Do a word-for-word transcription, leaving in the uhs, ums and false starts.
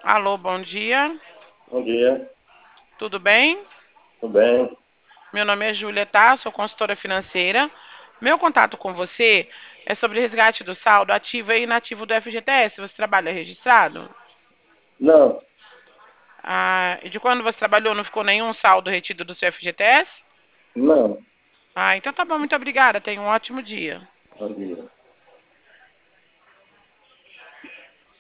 Alô, bom dia. Bom dia, Tudo bem? tudo bem? Meu nome é Júlia, tá? Sou consultora financeira. Meu contato com você é sobre resgate do saldo ativo e inativo do F G T S. Você trabalha registrado? Não, Ah, e de quando você trabalhou não ficou nenhum saldo retido do seu F G T S? não, Ah, então tá bom, muito obrigada. Tenha um ótimo dia. bom dia.